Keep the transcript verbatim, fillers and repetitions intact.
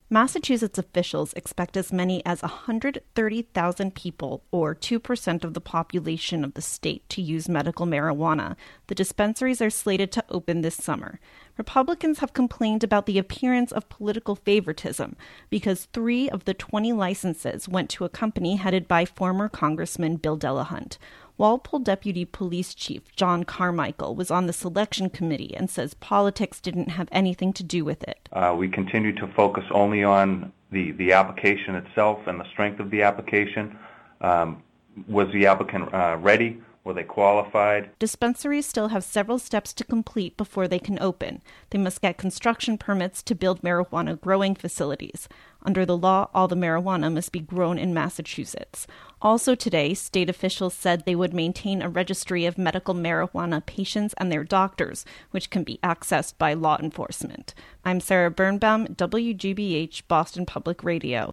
Massachusetts officials expect as many as one hundred thirty thousand people, or two percent of the population of the state, to use medical marijuana. The dispensaries are slated to open this summer. Republicans have complained about the appearance of political favoritism because three of the twenty licenses went to a company headed by former Congressman Bill Delahunt. Walpole Deputy Police Chief John Carmichael was on the selection committee and says politics didn't have anything to do with it. Uh, we continue to focus only on the, the application itself and the strength of the application. Um, was the applicant uh, ready? Were they qualified? Dispensaries still have several steps to complete before they can open. They must get construction permits to build marijuana growing facilities. Under the law, all the marijuana must be grown in Massachusetts. Also today, state officials said they would maintain a registry of medical marijuana patients and their doctors, which can be accessed by law enforcement. I'm Sarah Birnbaum, W G B H Boston Public Radio.